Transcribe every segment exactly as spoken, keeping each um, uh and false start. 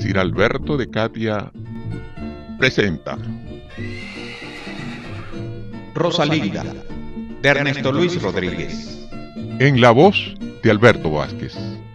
Sir Alberto de Catia presenta Rosalinda, de Ernesto Luis Rodríguez, en la voz de Alberto Vázquez.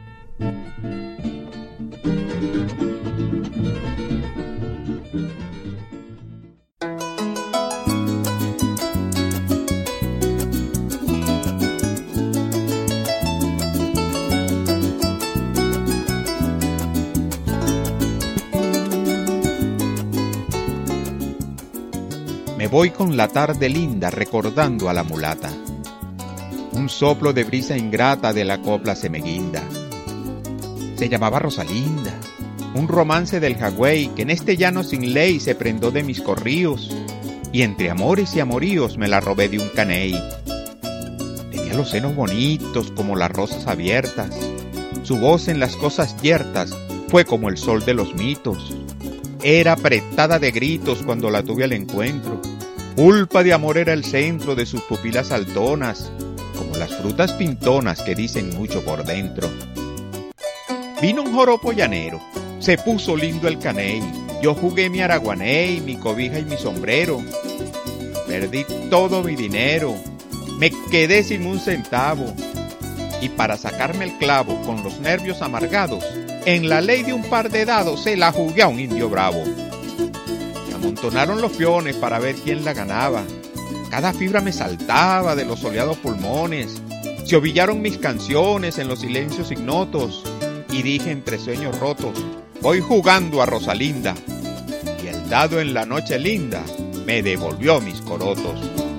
Me voy con la tarde linda recordando a la mulata. Un soplo de brisa ingrata de la copla se me guinda. Se llamaba Rosalinda, un romance del jagüey que en este llano sin ley se prendó de mis corríos, y entre amores y amoríos me la robé de un caney. Tenía los senos bonitos como las rosas abiertas, su voz en las cosas yertas fue como el sol de los mitos. Era apretada de gritos cuando la tuve al encuentro. Pulpa de amor era el centro de sus pupilas saltonas, como las frutas pintonas que dicen mucho por dentro. Vino un joropo llanero, se puso lindo el caney. Yo jugué mi araguaney, mi cobija y mi sombrero. Perdí todo mi dinero, me quedé sin un centavo. Y para sacarme el clavo con los nervios amargados, en la ley de un par de dados se la jugué a un indio bravo. Se amontonaron los peones para ver quién la ganaba. Cada fibra me saltaba de los soleados pulmones. Se ovillaron mis canciones en los silencios ignotos. Y dije entre sueños rotos, voy jugando a Rosalinda. Y el dado en la noche linda me devolvió mis corotos.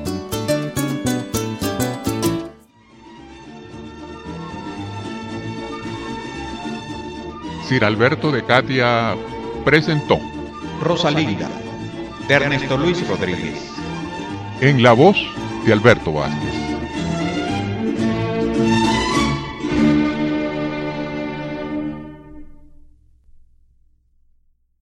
Sir Alberto de Catia presentó Rosalinda, de Ernesto Luis Rodríguez, en la voz de Alberto Vázquez.